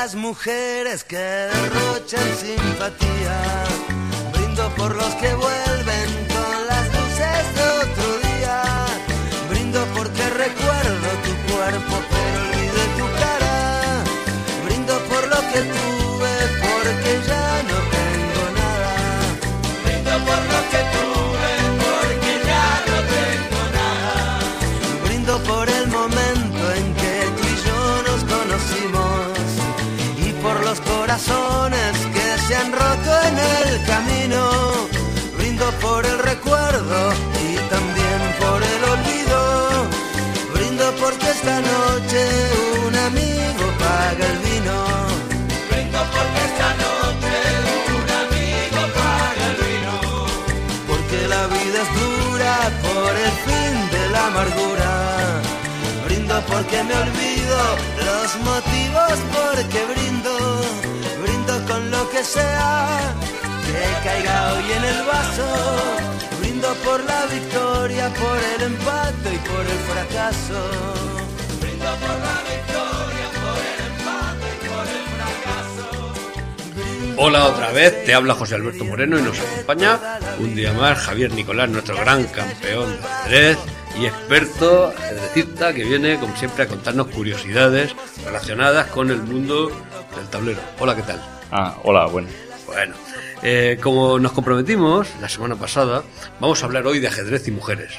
las mujeres que derrochan simpatía. Brindo por los que vuelven con las luces de otro día. Brindo porque recuerdo tu cuerpo pero olvidé tu cara. Brindo por lo que tuve porque ya no tengo nada. Brindo por lo que tuve porque ya no tengo nada. Brindo por el momento en que tú y yo nos conocimos y por los corazones que se han roto en el camino. Brindo por el recuerdo y también por el olvido. Brindo porque esta noche un amigo paga el vino. Brindo porque esta noche un amigo paga el vino. Porque la vida es dura por el fin de la amargura. Brindo porque me olvido los motivos porque brindo. Brindo con lo que sea que caiga hoy en el vaso. Brindo por la victoria, por el empate y por el fracaso. Brindo por la victoria, por el empate y por el fracaso. Hola otra vez, te habla José Alberto Moreno y nos acompaña un día más Javier Nicolás, nuestro gran campeón de ajedrez y experto ajedrecista que viene como siempre a contarnos curiosidades relacionadas con el mundo del tablero. Hola, ¿qué tal? Hola, bueno. Bueno, como nos comprometimos la semana pasada, vamos a hablar hoy de ajedrez y mujeres.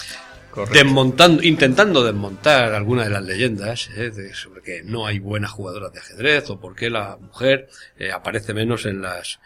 Intentando desmontar algunas de las leyendas sobre que no hay buenas jugadoras de ajedrez o por qué la mujer aparece menos en las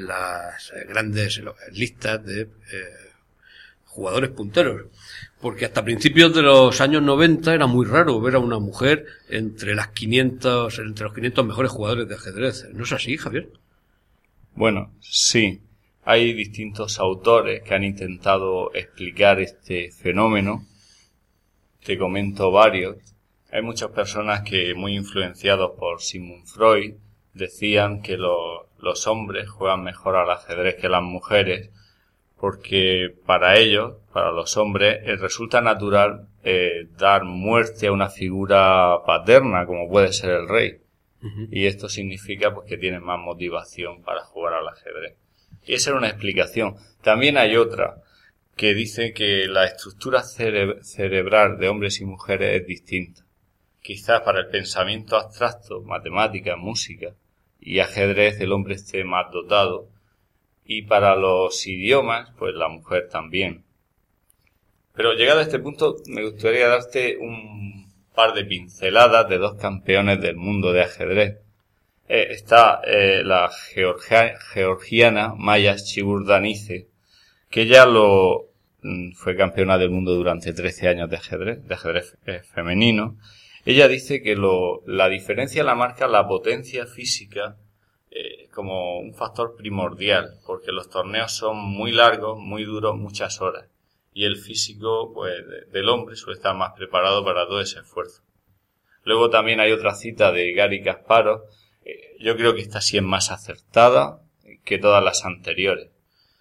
grandes listas de jugadores punteros. Porque hasta principios de los años 90 era muy raro ver a una mujer entre los 500 mejores jugadores de ajedrez. ¿No es así, Javier? Bueno, sí. Hay distintos autores que han intentado explicar este fenómeno. Te comento varios. Hay muchas personas que, muy influenciados por Sigmund Freud, decían que los hombres juegan mejor al ajedrez que las mujeres, porque para ellos, para los hombres, resulta natural dar muerte a una figura paterna, como puede ser el rey. Uh-huh. Y esto significa pues que tienen más motivación para jugar al ajedrez. Y esa era una explicación. También hay otra que dice que la estructura cerebral de hombres y mujeres es distinta. Quizás para el pensamiento abstracto, matemática, música y ajedrez el hombre esté más dotado, y para los idiomas pues la mujer también. Pero llegado a este punto me gustaría darte un par de pinceladas de dos campeones del mundo de ajedrez. Está la georgiana Maya Shiburdanice, que ella fue campeona del mundo durante 13 años de ajedrez femenino. Ella dice que la diferencia la marca la potencia física como un factor primordial, porque los torneos son muy largos, muy duros, muchas horas. Y el físico pues del hombre suele estar más preparado para todo ese esfuerzo. Luego también hay otra cita de Garry Kasparov. Yo creo que esta sí es más acertada que todas las anteriores.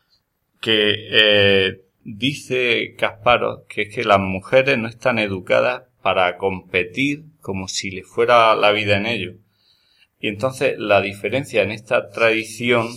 Que dice Kasparov que es que las mujeres no están educadas para competir como si le fuera la vida en ello. Y entonces la diferencia en esta tradición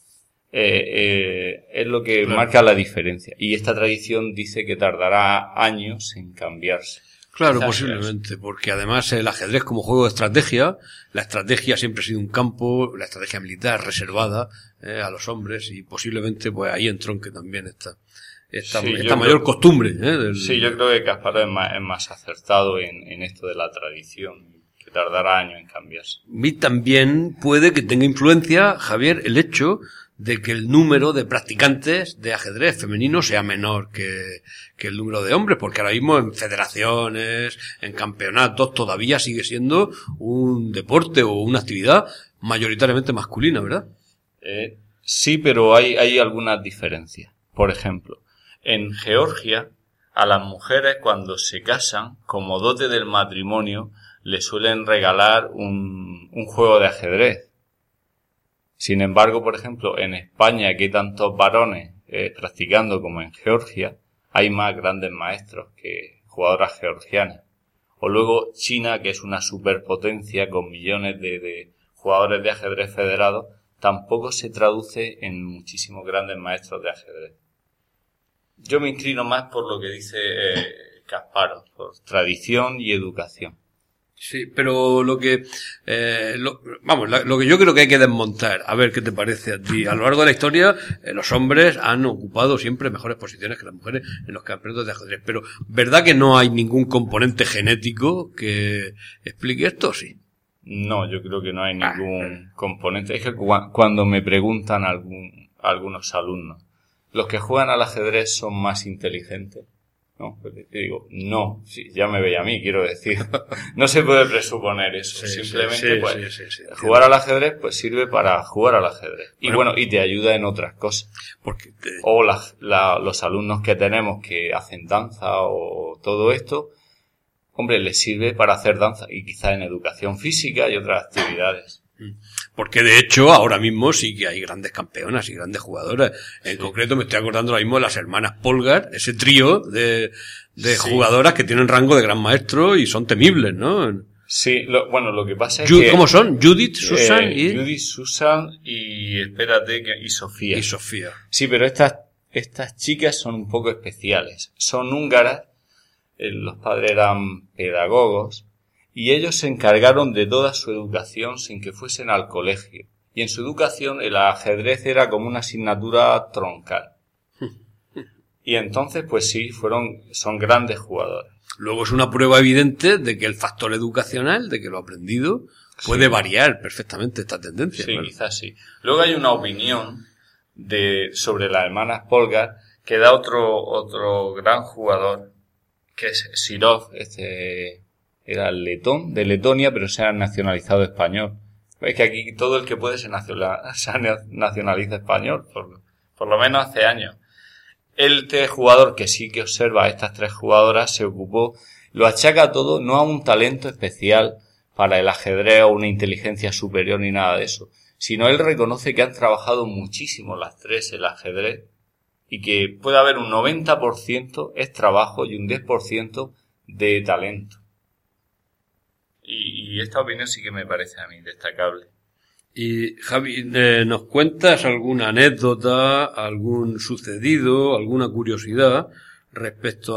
es lo que marca la diferencia. Y esta tradición dice que tardará años en cambiarse. Claro, posiblemente, porque además el ajedrez como juego de estrategia, la estrategia siempre ha sido un campo, la estrategia militar reservada a los hombres, y posiblemente pues ahí entronque también esta mayor costumbre. Sí, yo creo que Kasparov es más acertado en esto de la tradición, que tardará años en cambiarse. Y también puede que tenga influencia, Javier, el hecho de que el número de practicantes de ajedrez femenino sea menor que el número de hombres, porque ahora mismo en federaciones, en campeonatos, todavía sigue siendo un deporte o una actividad mayoritariamente masculina, ¿verdad? Sí, pero hay algunas diferencias. Por ejemplo, en Georgia, a las mujeres cuando se casan, como dote del matrimonio, le suelen regalar un juego de ajedrez. Sin embargo, por ejemplo, en España, que hay tantos varones practicando como en Georgia, hay más grandes maestros que jugadoras georgianas. O luego China, que es una superpotencia con millones de jugadores de ajedrez federados, tampoco se traduce en muchísimos grandes maestros de ajedrez. Yo me inclino más por lo que dice Kasparov, por tradición y educación. Sí, pero lo que yo creo que hay que desmontar, a ver qué te parece a ti. A lo largo de la historia, los hombres han ocupado siempre mejores posiciones que las mujeres en los campeonatos de ajedrez. Pero, ¿verdad que no hay ningún componente genético que explique esto? Sí. No, yo creo que no hay ningún componente. Es que cuando me preguntan algunos alumnos, ¿los que juegan al ajedrez son más inteligentes? No, pues te digo, no, sí, ya me veía a mí, quiero decir. No se puede presuponer eso. Sí, simplemente, sí, jugar al ajedrez, pues sirve para jugar al ajedrez. Y bueno, y te ayuda en otras cosas. O los alumnos que tenemos que hacen danza o todo esto, hombre, les sirve para hacer danza y quizá en educación física y otras actividades. Porque de hecho ahora mismo sí que hay grandes campeonas y grandes jugadoras. En concreto me estoy acordando ahora mismo de las hermanas Polgar, ese trío de jugadoras que tienen rango de gran maestro y son temibles, ¿no? Sí, lo que pasa es que... ¿Cómo son? Judith, Susan y... Judith, Susan y y Sofía. Y Sofía. Sí, pero estas chicas son un poco especiales. Son húngaras, los padres eran pedagogos, y ellos se encargaron de toda su educación sin que fuesen al colegio. Y en su educación el ajedrez era como una asignatura troncal. Y entonces, pues sí, son grandes jugadores. Luego es una prueba evidente de que el factor educacional, de que lo aprendido, puede variar perfectamente esta tendencia. Sí, ¿no? quizás sí. Luego hay una opinión sobre las hermanas Polgar que da otro gran jugador, que es Sirov, era letón, de Letonia, pero se ha nacionalizado español. Es que aquí todo el que puede se nacionaliza español, por lo menos hace años. Este jugador que sí que observa a estas tres jugadoras se ocupó, lo achaca todo no a un talento especial para el ajedrez o una inteligencia superior ni nada de eso, sino él reconoce que han trabajado muchísimo las tres el ajedrez y que puede haber un 90% es trabajo y un 10% de talento. Y esta opinión sí que me parece a mí destacable. Y Javi, ¿nos cuentas alguna anécdota, algún sucedido, alguna curiosidad respecto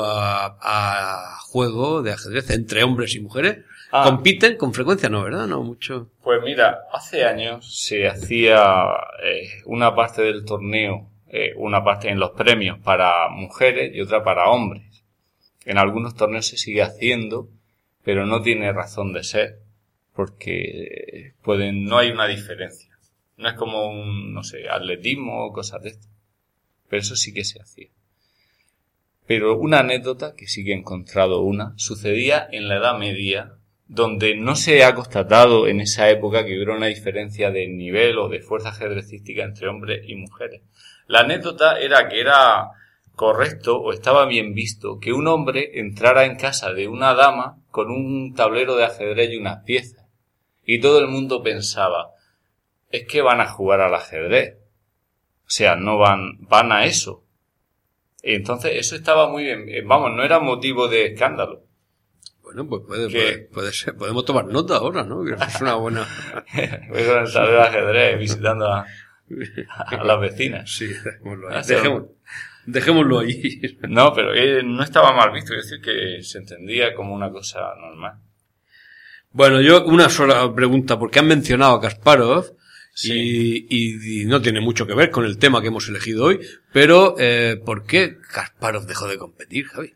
a juego de ajedrez entre hombres y mujeres? ¿Compiten con frecuencia? No, ¿verdad? No mucho. Pues mira, hace años se hacía una parte del torneo, una parte en los premios para mujeres y otra para hombres. En algunos torneos se sigue haciendo, pero no tiene razón de ser, porque no hay una diferencia. No es como atletismo o cosas de esto. Pero eso sí que se hacía. Pero una anécdota, que sí que he encontrado sucedía en la Edad Media, donde no se ha constatado en esa época que hubiera una diferencia de nivel o de fuerza ajedrecística entre hombres y mujeres. La anécdota era que era correcto o estaba bien visto que un hombre entrara en casa de una dama con un tablero de ajedrez y unas piezas. Y todo el mundo pensaba, es que van a jugar al ajedrez. O sea, no van a eso. Y entonces eso estaba muy bien. Vamos, no era motivo de escándalo. Bueno, pues puede ser. Podemos tomar nota ahora, ¿no? Que es una buena... Voy con el tablero de ajedrez visitando a las vecinas. Sí, dejémoslo ahí. Dejémoslo ahí. No, pero no estaba mal visto. Es decir, que se entendía como una cosa normal. Bueno, yo una sola pregunta, porque han mencionado a Kasparov, sí. y no tiene mucho que ver con el tema que hemos elegido hoy, pero ¿por qué Kasparov dejó de competir, Javi?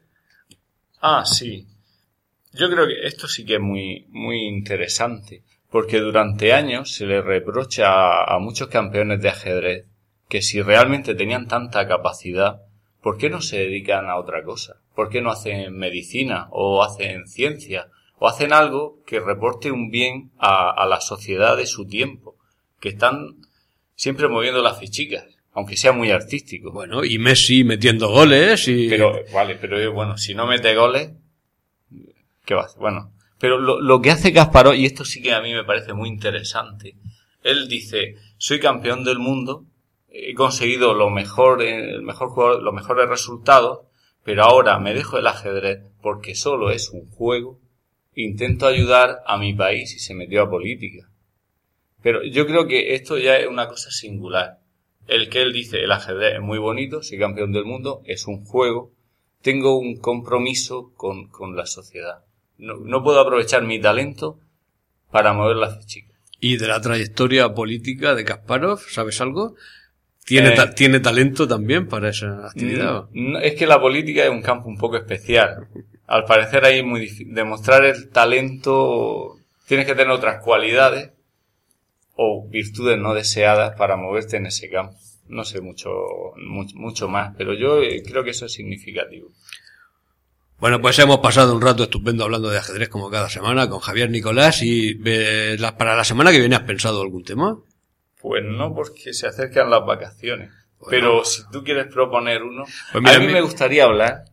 Sí. Yo creo que esto sí que es muy, muy interesante, porque durante años se le reprocha a muchos campeones de ajedrez que si realmente tenían tanta capacidad, ¿por qué no se dedican a otra cosa? ¿Por qué no hacen medicina o hacen ciencia? O hacen algo que reporte un bien a la sociedad de su tiempo, que están siempre moviendo las fichicas, aunque sea muy artístico. Bueno, y Messi metiendo goles y... Pero bueno, si no mete goles, ¿qué va a hacer? Bueno, pero lo que hace Kasparov, y esto sí que a mí me parece muy interesante, él dice, soy campeón del mundo, he conseguido el mejor jugador, los mejores resultados, pero ahora me dejo el ajedrez porque solo es un juego. Intento ayudar a mi país y se metió a política. Pero yo creo que esto ya es una cosa singular. El que él dice, el ajedrez es muy bonito, soy campeón del mundo, es un juego, tengo un compromiso con la sociedad. No puedo aprovechar mi talento para mover las fichitas. ¿Y de la trayectoria política de Kasparov, sabes algo? ¿Tiene talento también para esa actividad? No, es que la política es un campo un poco especial. Al parecer ahí es muy difícil. Demostrar el talento, tienes que tener otras cualidades o virtudes no deseadas para moverte en ese campo. No sé mucho más, pero yo creo que eso es significativo. Bueno, pues hemos pasado un rato estupendo hablando de ajedrez como cada semana con Javier Nicolás y para la semana que viene ¿has pensado algún tema? Pues no, porque se acercan las vacaciones. Bueno. Pero si tú quieres proponer uno, pues mira, a mí me gustaría hablar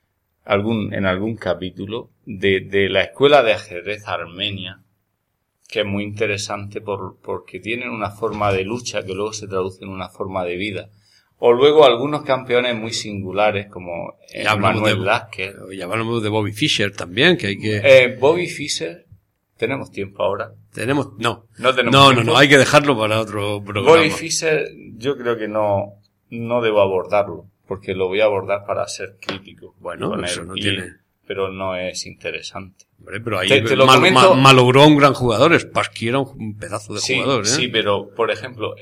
en algún capítulo de la escuela de ajedrez armenia, que es muy interesante porque tienen una forma de lucha que luego se traduce en una forma de vida. O luego algunos campeones muy singulares como Manuel Lasker. Y hablamos de Bobby Fischer también, que hay que... Bobby Fischer, ¿tenemos tiempo ahora? No, hay que dejarlo para otro programa. Bobby Fischer yo creo que no debo abordarlo, porque lo voy a abordar para ser crítico. Bueno, eso no tiene... Pero no es interesante. Hombre, pero ahí malogró un gran jugador. Spassky era un pedazo de jugador, ¿eh? Sí, pero, por ejemplo,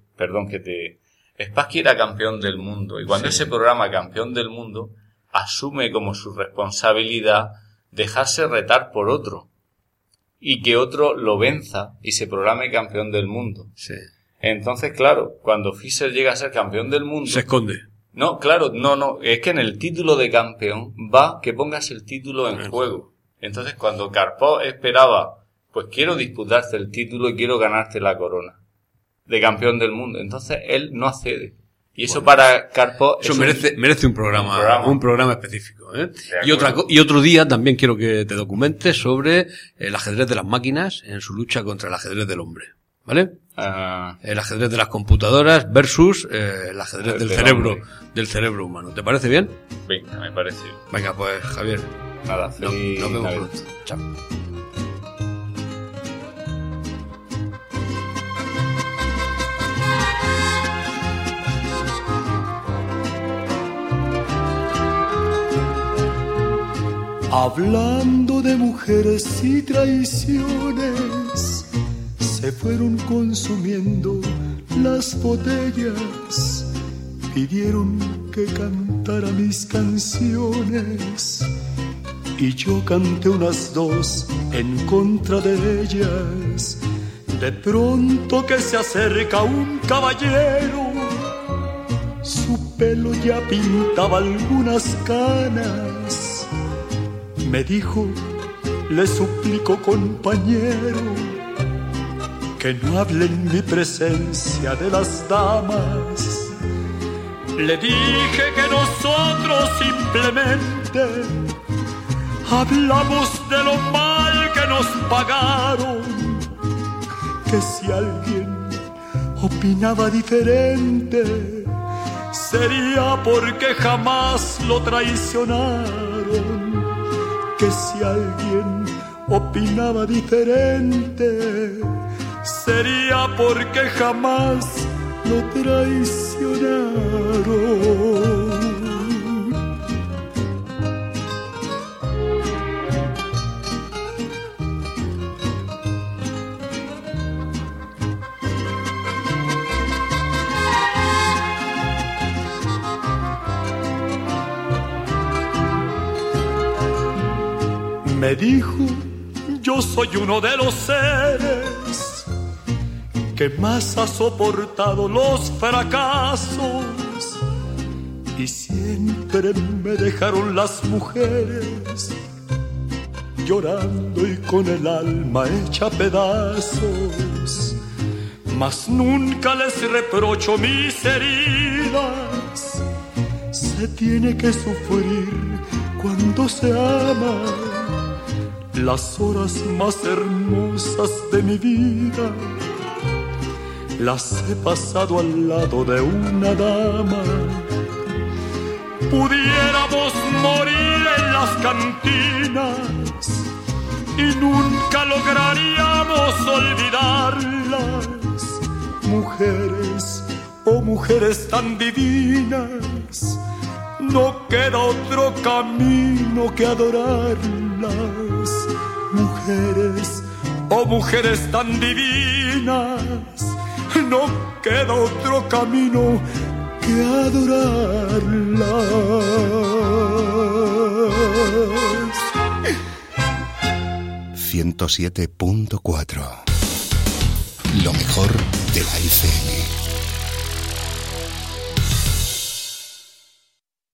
Spassky era campeón del mundo, y cuando ese programa campeón del mundo asume como su responsabilidad dejarse retar por otro y que otro lo venza y se programe campeón del mundo. Sí. Entonces, claro, cuando Fischer llega a ser campeón del mundo... Se esconde. No, claro, no, es que en el título de campeón va que pongas el título en juego. Entonces, cuando Karpov esperaba, pues quiero disputarte el título y quiero ganarte la corona de campeón del mundo, entonces él no accede. Y eso para Karpov... Eso merece un programa específico, ¿eh? Y otro día también quiero que te documentes sobre el ajedrez de las máquinas en su lucha contra el ajedrez del hombre, ¿vale? El ajedrez de las computadoras versus el ajedrez del cerebro humano. ¿Te parece bien? Venga, me parece bien. Venga, pues Javier. Nada, nos vemos pronto. Chao. Hablando de mujeres y traiciones, se fueron consumiendo las botellas, pidieron que cantara mis canciones y yo canté unas dos en contra de ellas. De pronto que se acerca un caballero, su pelo ya pintaba algunas canas. Me dijo, le suplico compañero, que no hable en mi presencia de las damas. Le dije que nosotros simplemente hablamos de lo mal que nos pagaron, que si alguien opinaba diferente sería porque jamás lo traicionaron, que si alguien opinaba diferente sería porque jamás lo traicionaron. Me dijo, yo soy uno de los seres que más ha soportado los fracasos y siempre me dejaron las mujeres llorando y con el alma hecha pedazos, mas nunca les reprocho mis heridas. Se tiene que sufrir cuando se ama. Las horas más hermosas de mi vida las he pasado al lado de una dama. Pudiéramos morir en las cantinas y nunca lograríamos olvidarlas. mujeres tan divinas, no queda otro camino que adorarlas. Mujeres, oh mujeres tan divinas, no queda otro camino que adorarlas. 107.4. Lo mejor de la FM.